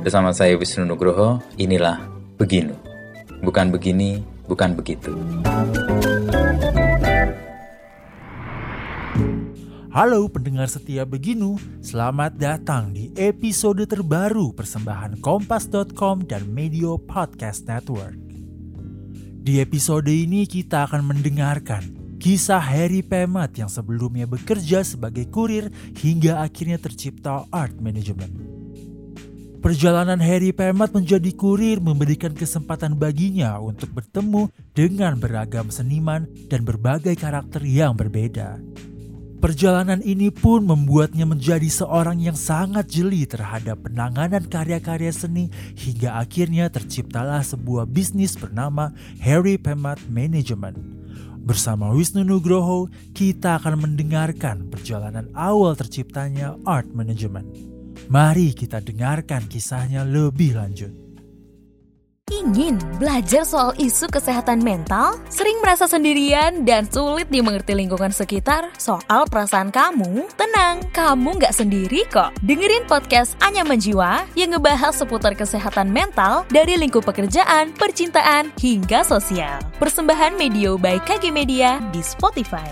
Bersama saya Wisnu Nugroho, inilah Beginu. Bukan begini, bukan begitu. Halo pendengar setia Beginu, selamat datang di episode terbaru persembahan Kompas.com dan Medio Podcast Network. Di episode ini kita akan mendengarkan kisah Harry Pemat yang sebelumnya bekerja sebagai kurir hingga akhirnya tercipta art management. Perjalanan Harry Pemat menjadi kurir memberikan kesempatan baginya untuk bertemu dengan beragam seniman dan berbagai karakter yang berbeda. Perjalanan ini pun membuatnya menjadi seorang yang sangat jeli terhadap penanganan karya-karya seni hingga akhirnya terciptalah sebuah bisnis bernama Harry Pemat Management. Bersama Wisnu Nugroho, kita akan mendengarkan perjalanan awal terciptanya art management. Mari kita dengarkan kisahnya lebih lanjut. Ingin belajar soal isu kesehatan mental, sering merasa sendirian dan sulit dimengerti lingkungan sekitar soal perasaan kamu? Tenang, kamu nggak sendiri kok. Dengerin podcast Anyaman Jiwa yang ngebahas seputar kesehatan mental dari lingkup pekerjaan, percintaan, hingga sosial. Persembahan Medio by KG Media di Spotify.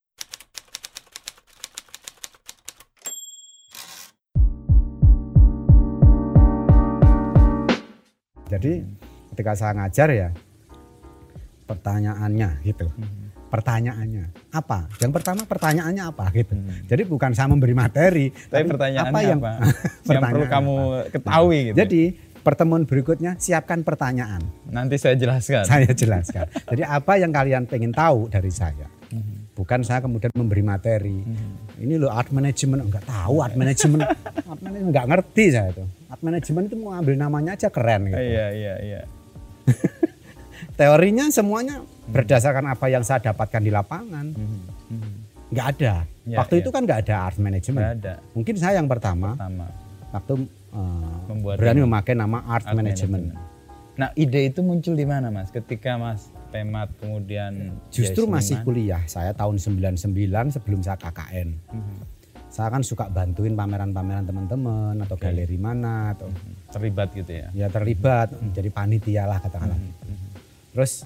Jadi ketika saya ngajar ya pertanyaannya gitu. Pertanyaannya apa? Yang pertama pertanyaannya apa gitu. Jadi bukan saya memberi materi, tapi pertanyaannya apa yang yang perlu kamu ketahui gitu. Jadi pertemuan berikutnya siapkan pertanyaan. Nanti saya jelaskan. Saya jelaskan. Jadi apa yang kalian pengen tahu dari saya? Bukan saya kemudian memberi materi. Ini loh art management, enggak tahu art management. Art management enggak ngerti saya itu. Art management itu mau ambil namanya aja keren gitu. Iya. Teorinya semuanya berdasarkan apa yang saya dapatkan di lapangan. Enggak ada. Waktu itu kan enggak ada art management. Enggak ada. Mungkin saya yang pertama. Waktu berani memakai nama art management. Nah, ide itu muncul di mana, Mas? Ketika Mas Pemat kemudian justru masih kuliah. Saya tahun 99 sebelum saya KKN. Saya kan suka bantuin pameran-pameran teman-teman atau galeri mana atau terlibat gitu ya. Ya terlibat, jadi panitia lah katakanlah. Terus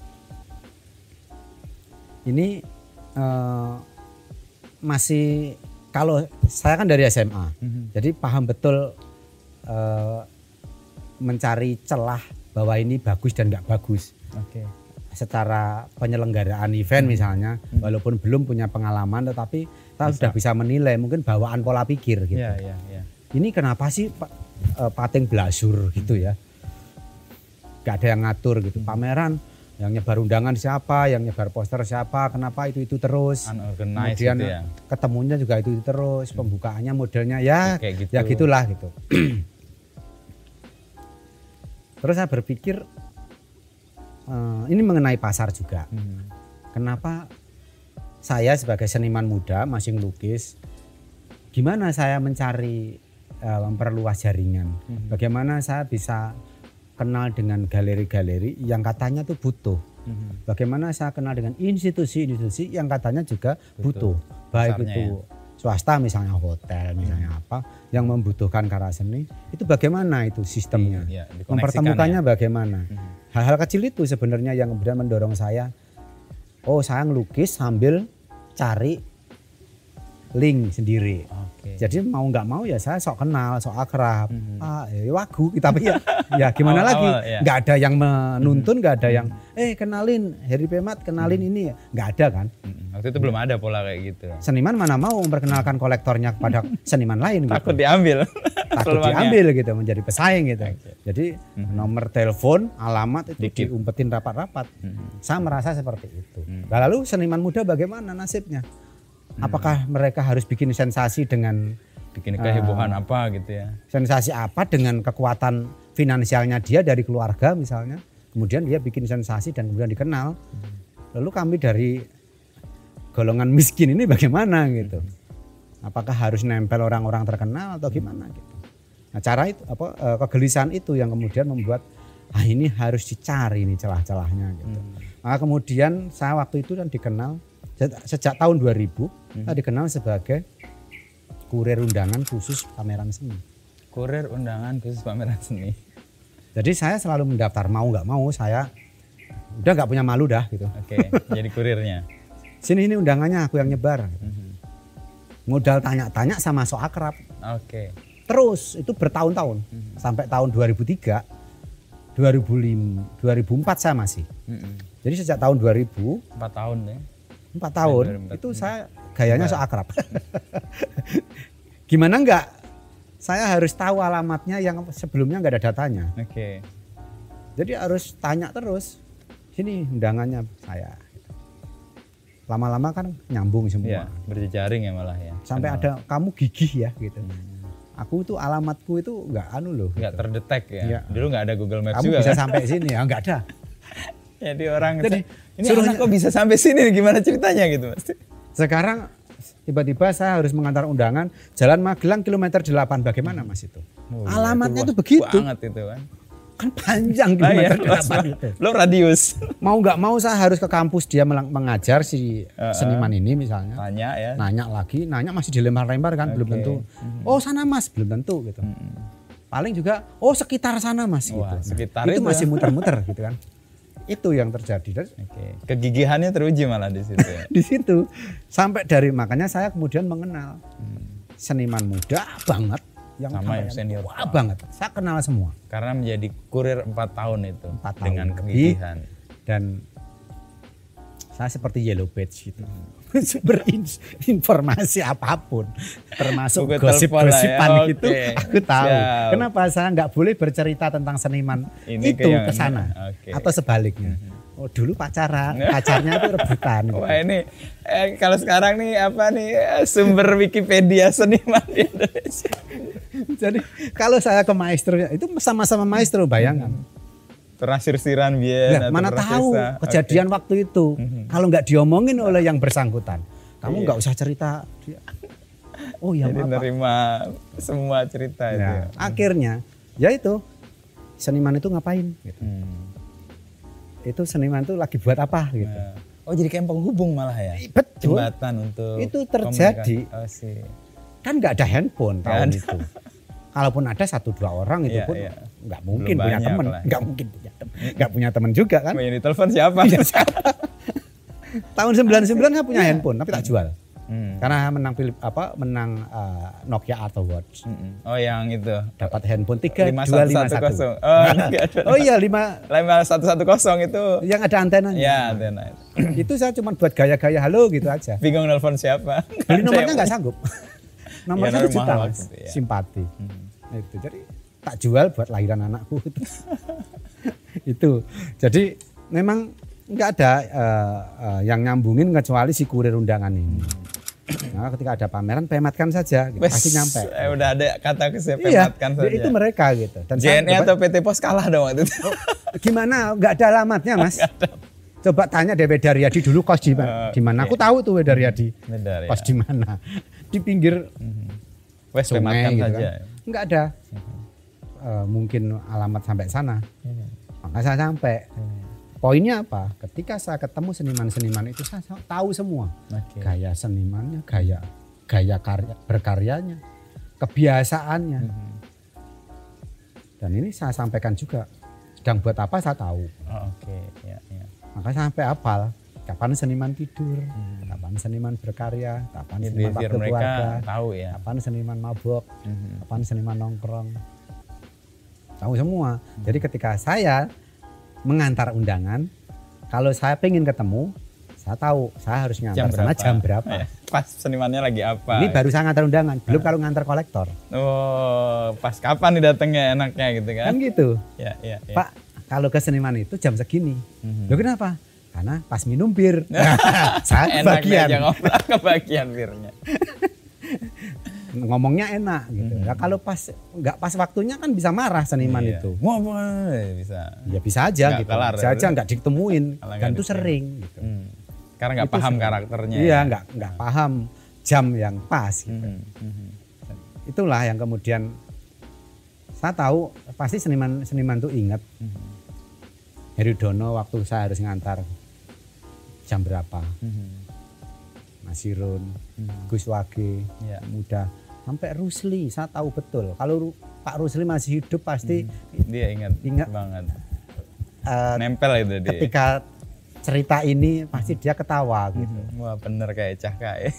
ini masih kalau saya kan dari SMA. Jadi paham betul mencari celah bahwa ini bagus dan enggak bagus. Secara penyelenggaraan event misalnya, walaupun belum punya pengalaman tetapi kita sudah bisa menilai mungkin bawaan pola pikir gitu. Ini kenapa sih pating blasur gitu ya? Gak ada yang ngatur gitu. Pameran yang nyebar undangan siapa, yang nyebar poster siapa, kenapa itu terus. Kemudian gitu ya? Ketemunya juga itu terus, pembukaannya modelnya ya gitu. Ya gitulah gitu. Terus saya berpikir ini mengenai pasar juga. Kenapa saya sebagai seniman muda masih ngelukis, gimana saya mencari memperluas jaringan? Bagaimana saya bisa kenal dengan galeri-galeri yang katanya tuh butuh? Bagaimana saya kenal dengan institusi-institusi yang katanya juga butuh? Baik itu swasta misalnya hotel, misalnya apa yang membutuhkan karya seni, itu bagaimana itu sistemnya? Mempertemukannya bagaimana? Hal-hal kecil itu sebenarnya yang kemudian mendorong saya, saya ngelukis sambil cari link sendiri. Jadi mau nggak mau ya saya sok kenal, sok akrab. Wagu, tapi ya gimana lagi? Nggak ada yang menuntun, nggak ada yang kenalin Harry Pemat, kenalin ini, nggak ada kan? Waktu itu belum ada pola kayak gitu. Seniman mana mau memperkenalkan kolektornya kepada seniman lain? Takut diambil. Takut diambil gitu, menjadi pesaing gitu. Jadi nomor telepon, alamat itu diumpetin rapat-rapat. Saya merasa seperti itu. Lalu seniman muda bagaimana nasibnya? Apakah mereka harus bikin sensasi dengan bikin kehebohan apa gitu ya? Sensasi apa dengan kekuatan finansialnya dia dari keluarga misalnya, kemudian dia bikin sensasi dan kemudian dikenal. Lalu kami dari golongan miskin ini bagaimana gitu? Apakah harus nempel orang-orang terkenal atau gimana gitu? Nah, cara itu kegelisahan itu yang kemudian membuat ini harus dicari nih celah-celahnya gitu. Maka kemudian saya waktu itu kan dikenal sejak tahun 2000 saya dikenal sebagai kurir undangan khusus pameran seni. Kurir undangan khusus pameran seni. Jadi saya selalu mendaftar, mau nggak mau saya udah nggak punya malu dah gitu. Oke, jadi kurirnya. Sini ini undangannya aku yang nyebar. Modal tanya-tanya sama sok akrab. Oke. Terus itu bertahun-tahun sampai tahun 2003, 2005, 2004 saya masih. Jadi sejak tahun 2000 4 tahun ya. 4 tahun 2004. itu saya gayanya sok akrab. Gimana enggak? Saya harus tahu alamatnya yang sebelumnya enggak ada datanya. Oke. Jadi harus tanya terus. Sini undangannya saya. Lama-lama kan nyambung semua. Iya, berjejaring ya malah ya. Sampai Kenal. ada kamu gigih ya gitu. Aku itu alamatku itu enggak loh. Nggak gitu. terdetek ya. Iya. Dulu nggak ada Google Maps Kamu juga bisa kan? sampai sini ya enggak ada. Jadi orang Jadi, ini suruh- anak kok bisa sampai sini, gimana ceritanya gitu Mas? Sekarang tiba-tiba saya harus mengantar undangan Jalan Magelang kilometer 8. Bagaimana Mas itu? Oh, Alamatnya itu itu begitu. banget itu kan. Kan panjang Ah, iya, kilometer 8 itu. lo radius. Mau nggak mau saya harus ke kampus dia mengajar si seniman ini misalnya. Tanya ya. Nanya lagi, nanya masih dilempar-lempar kan, belum Oke. tentu. Oh sana Mas, belum tentu gitu. Paling juga, oh sekitar sana Mas Wah, gitu. sekitar itu itu. masih muter-muter gitu kan. Itu yang terjadi. Dan Oke. Kegigihannya teruji malah di situ ya. di situ sampai dari makanya saya kemudian mengenal seniman muda banget yang Sama yang sampai senior. wah banget. Saya kenal semua. Karena menjadi kurir 4 tahun itu 4 tahun dengan lebih. kegigihan. Dan saya seperti yellow badge gitu. Berinformasi apapun termasuk Buku telepon lah ya. gosip-gosipan Oke. gitu aku tahu. Siap. Kenapa saya nggak boleh bercerita tentang seniman Ini itu ke yang ke sana oke. atau sebaliknya. Oh dulu pacarnya itu rebutan gitu. Wah ini kalau sekarang nih apa nih sumber Wikipedia seniman di Indonesia. Jadi kalau saya ke maestro itu sama-sama maestro bayangkan. Pernah sirsiran biar Lah, mana tahu kejadian waktu itu kalau nggak diomongin oleh yang bersangkutan. Kamu nggak usah cerita dia. Oh ya Jadi maaf, Pak. nerima semua cerita itu. Nah, akhirnya ya itu seniman itu ngapain gitu. Itu seniman itu lagi buat apa gitu. Nah. Oh jadi kayak penghubung malah ya. Betul. Jembatan untuk Itu terjadi. komunikasi. Oh sih. Kan nggak ada handphone Nggak tahun ada. itu. Kalaupun ada 1-2 orang itu Iya, pun iya. nggak mungkin Belum punya banyak teman, lah. nggak mungkin punya teman, nggak punya teman juga kan. Yang ditelepon siapa? Iya, siapa? Tahun 99 saya punya handphone tapi tak jual. Karena menang Nokia Art Awards. Oh yang itu. Dapat handphone 5110. 3251. Oh, enggak ada. Oh iya 5 5110 itu. yang ada antenanya. Ya, antena. Itu saya cuma buat gaya-gaya halo gitu aja. Bingung nelpon siapa. Beli nomornya nggak sanggup. Nomor Ya, 1 juta mahal Mas. waktu itu, ya. Simpati. Itu jadi tak jual buat lahiran anakku itu. Itu. Jadi memang nggak ada yang nyambungin kecuali si kurir undangan ini. Nah, ketika ada pameran pematkan saja gitu. Pasti nyampe. Udah ada kata saya Iya, pematkan saja. itu mereka gitu. Dan saya JNE atau PT Pos kalah dong waktu itu. gimana? Nggak ada alamatnya Mas. Coba tanya Dewi Daryadi dulu kos di mana? Aku tahu tuh Dewi Daryadi. Benar ya. Kos di mana? Di pinggir Wes sungai pematkan gitu saja. kan. Enggak ada. Mungkin alamat sampai sana. Maka saya sampai. Poinnya apa? Ketika saya ketemu seniman-seniman itu saya tahu semua. Oke. Gaya senimannya, gaya berkaryanya, kebiasaannya. Dan ini saya sampaikan juga. Sedang buat apa saya tahu. Oh, oke, ya, ya. Maka saya sampai hafal. Kapan seniman tidur, kapan seniman berkarya, kapan Jadi seniman biar waktu mereka keluarga, tahu ya. kapan seniman mabok, kapan seniman nongkrong. Tahu semua. Jadi ketika saya mengantar undangan, kalau saya pengen ketemu, saya tahu saya harus ngantar sana jam berapa. Ya, pas senimannya lagi apa. Ini baru saya ngantar undangan, belum kalau ngantar kolektor. Oh, pas kapan nih datangnya enaknya gitu kan? Kan gitu. Ya, ya, ya. Pak, kalau ke seniman itu jam segini. Loh kenapa? Karena pas minum bir. Saya Enak kebagian. aja ngobrol kebagian birnya. Ngomongnya enak gitu. Ya kalau pas nggak pas waktunya kan bisa marah seniman Iya. itu. Mau apa? Bisa. Ya bisa aja Nggak gitu. kelar, Bisa aja nggak ditemuin Kalau dan nggak itu ditemuin. sering gitu. Karena nggak Itu paham sering. karakternya. Iya, ya. nggak paham jam yang pas gitu. Itulah yang kemudian saya tahu pasti seniman tuh ingat Heridono waktu saya harus ngantar jam berapa. Mas Irun, Gus Wage, Iya. Muda, sampai Rusli saya tahu betul. Kalau Pak Rusli masih hidup pasti Dia ingat banget. Nempel itu dia. Ketika cerita ini pasti dia ketawa gitu. Wah bener kayak Caka ya.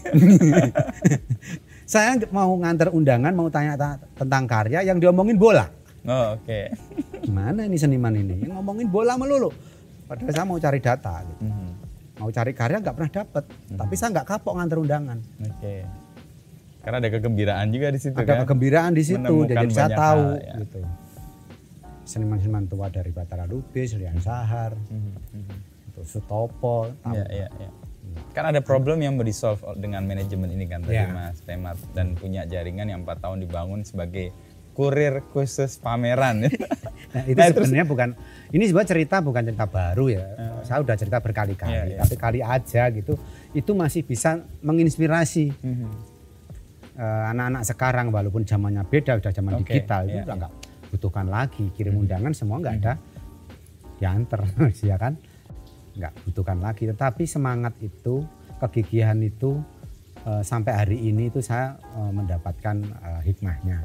Saya mau nganter undangan, mau tanya tentang karya yang diomongin bola. Oh oke. Gimana ini seniman ini? Yang ngomongin bola melulu. Padahal saya mau cari data gitu. Mau cari karya nggak pernah dapet. Tapi saya nggak kapok nganter undangan. Oke. Karena ada kegembiraan juga di situ kan. Ada kegembiraan di situ, jadi saya tahu ya. gitu. Seniman-seniman tua dari Batara Lubis, Lian Sahar, Sutopo, tahu. Iya. Kan ada problem yang mau di-solve dengan manajemen ini kan tadi Mas Temat, dan punya jaringan yang 4 tahun dibangun sebagai kurir khusus pameran. Nah, itu sebenarnya bukan, ini sebenarnya cerita bukan cerita baru ya. Saya udah cerita berkali-kali, tapi kali aja gitu, itu masih bisa menginspirasi anak-anak sekarang, walaupun zamannya beda, udah zaman digital, itu udah nggak butuhkan lagi kirim undangan, semua nggak ada diantar, ya kan? Nggak butuhkan lagi. Tetapi semangat itu, kegigihan itu sampai hari ini itu saya mendapatkan hikmahnya.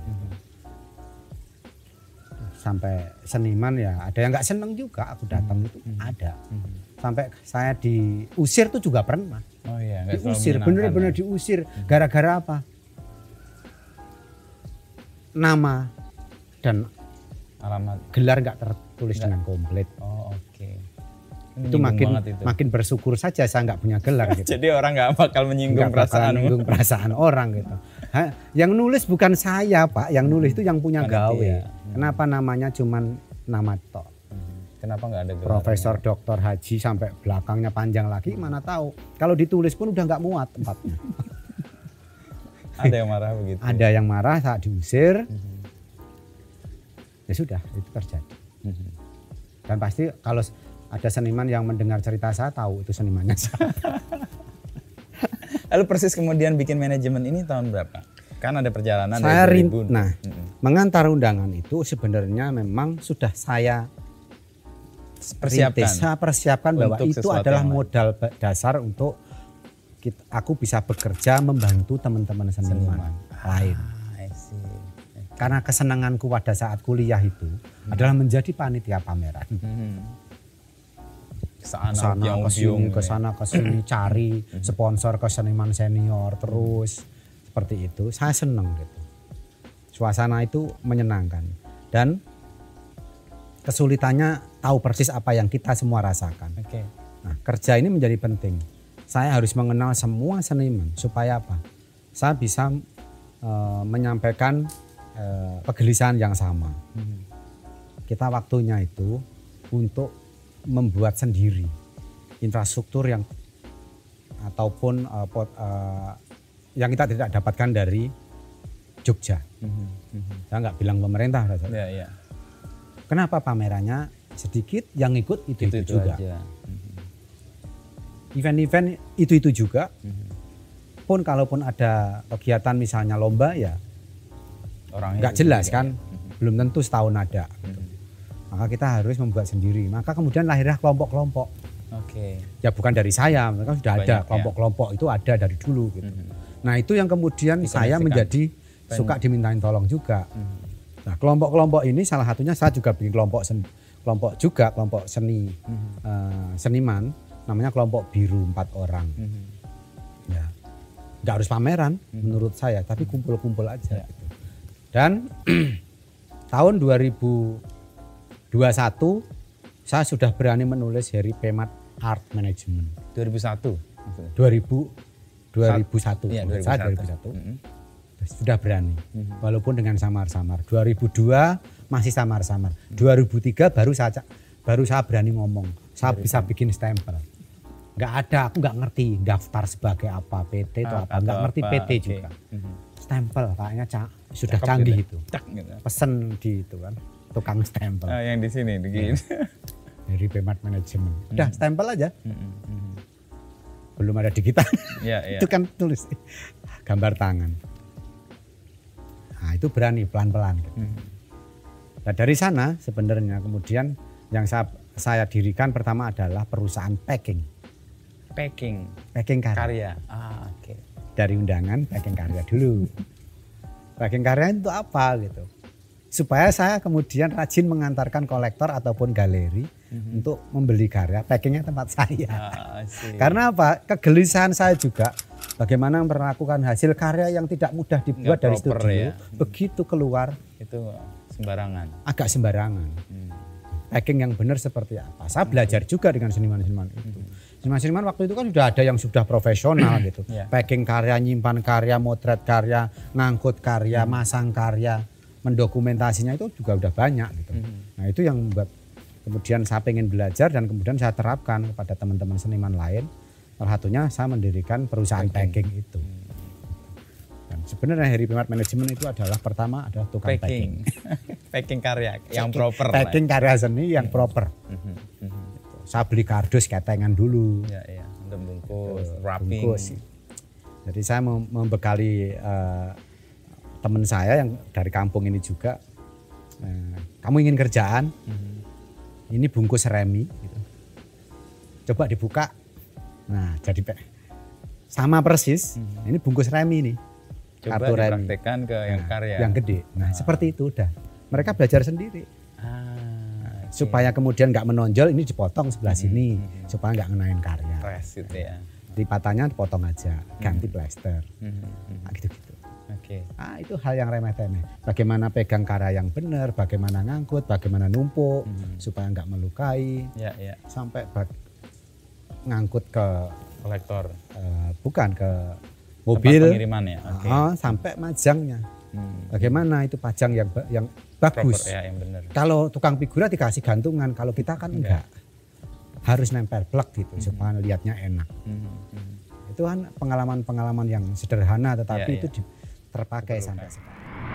Sampai seniman ya ada yang nggak seneng juga aku datang itu ada. Sampai saya diusir tuh juga pernah. Oh iya, diusir, bener-bener diusir. Gara-gara apa? Nama dan alamat gelar nggak tertulis dengan komplit. Oh oke. Itu makin bersyukur saja saya nggak punya gelar gitu. Jadi orang nggak bakal menyinggung perasaan orang gitu. Yang nulis bukan saya Pak, yang nulis itu yang punya gawe. Kenapa namanya cuman nama tok? Kenapa nggak ada gelar? Profesor Dr. Haji sampai belakangnya panjang lagi, mana tahu. Kalau ditulis pun udah nggak muat tempatnya. Ada yang marah begitu? Ada yang marah saat diusir. Ya sudah, itu terjadi. Dan pasti kalau ada seniman yang mendengar cerita saya tahu itu senimannya saya. Lalu persis kemudian bikin manajemen ini tahun berapa? Kan ada perjalanan saya dari 2000. Nah, mengantar undangan itu sebenarnya memang sudah saya persiapkan bahwa itu adalah modal dasar untuk aku bisa bekerja membantu teman-teman seniman lain. Karena kesenanganku pada saat kuliah itu adalah menjadi panitia pameran. Kesana kesini cari sponsor ke seniman senior terus seperti itu. Saya senang gitu. Suasana itu menyenangkan dan kesulitannya tahu persis apa yang kita semua rasakan. Nah, kerja ini menjadi penting. Saya harus mengenal semua seniman supaya apa? Saya bisa menyampaikan kegelisahan yang sama. Kita waktunya itu untuk membuat sendiri infrastruktur yang ataupun yang kita tidak dapatkan dari Jogja. Saya nggak bilang pemerintah. Kenapa pamerannya sedikit, yang ikut itu juga. Event-event itu juga. Pun kalaupun ada kegiatan misalnya lomba ya nggak jelas kan, belum tentu setahun ada. Maka kita harus membuat sendiri. Maka kemudian lahirlah kelompok-kelompok. Ya bukan dari saya, mereka sudah ada kelompok-kelompok itu ada dari dulu gitu. Nah itu yang kemudian saya menjadi suka dimintain tolong juga. Nah kelompok-kelompok ini salah satunya saya juga bikin kelompok seni seniman, namanya kelompok biru 4 orang. Ya nggak harus pameran menurut saya, tapi kumpul-kumpul aja. Gitu. Dan tahun 2021 saya sudah berani menulis Harry Pemat Art Management. 2001? 2001. Ya, 2001. Saya 2001. Sudah berani. Walaupun dengan samar-samar. 2002 masih samar-samar. 2003 baru saya berani ngomong. Saya bisa bikin stempel. Nggak ada, aku nggak ngerti daftar sebagai apa, PT atau apa. Nggak ngerti PT juga. Stempel kayaknya sudah cakep canggih gitu. Gitu. Pesen di itu kan, tukang stempel. Yang di sini begini. Dari Pemat Management. Udah stempel aja. Belum ada digital. Itu kan tulis gambar tangan. Nah, itu berani pelan-pelan. Nah, dari sana sebenarnya kemudian yang saya dirikan pertama adalah perusahaan packing karya. Dari undangan packing karya dulu. Packing karya itu apa gitu. supaya saya kemudian rajin mengantarkan kolektor ataupun galeri untuk membeli karya, packingnya tempat saya. Karena apa? Kegelisahan saya juga bagaimana memperlakukan hasil karya yang tidak mudah dibuat dari studio, begitu keluar itu sembarangan. Agak sembarangan. Packing yang benar seperti apa? Saya belajar juga dengan seniman-seniman itu. Seniman-seniman waktu itu kan sudah ada yang sudah profesional gitu. Packing karya, nyimpan karya, motret karya, ngangkut karya, masang karya, mendokumentasinya itu juga udah banyak gitu. Nah itu yang membuat kemudian saya pengen belajar dan kemudian saya terapkan kepada teman-teman seniman lain. Salah satunya saya mendirikan perusahaan packing itu. Dan sebenarnya Heri Primat Manajemen itu adalah pertama adalah tukang packing. Packing karya yang proper. Packing karya seni yang proper. Saya beli kardus ketengan dulu. Ya, untuk bungkus, wrapping. Jadi saya membekali teman saya yang dari kampung ini juga. Kamu ingin kerjaan? Ini bungkus remi. Gitu. Coba dibuka. Nah, jadi sama persis. Ini bungkus remi nih. Coba dipraktekkan ke yang karya. Yang gede. Nah, seperti itu udah. Mereka belajar sendiri. Supaya kemudian nggak menonjol, ini dipotong sebelah sini. Supaya nggak ngenain karya. Press gitu ya. Lipatannya dipotong aja, ganti plester. Nah, gitu-gitu. Itu hal yang remeh-temeh. Bagaimana pegang karya yang benar, bagaimana ngangkut, bagaimana numpuk, supaya nggak melukai. Sampai ngangkut ke kolektor. Bukan ke mobil. Tempat pengiriman ya. Sampai majangnya. Bagaimana itu pajang yang bagus. Proper, ya, yang benar. Kalau tukang figura dikasih gantungan, kalau kita kan enggak. Harus nempel plek gitu supaya lihatnya enak. Itu kan pengalaman-pengalaman yang sederhana tetapi itu terpakai sampai sekarang.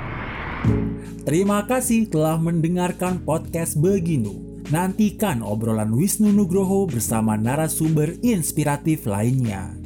Terima kasih telah mendengarkan podcast Beginu. Nantikan obrolan Wisnu Nugroho bersama narasumber inspiratif lainnya.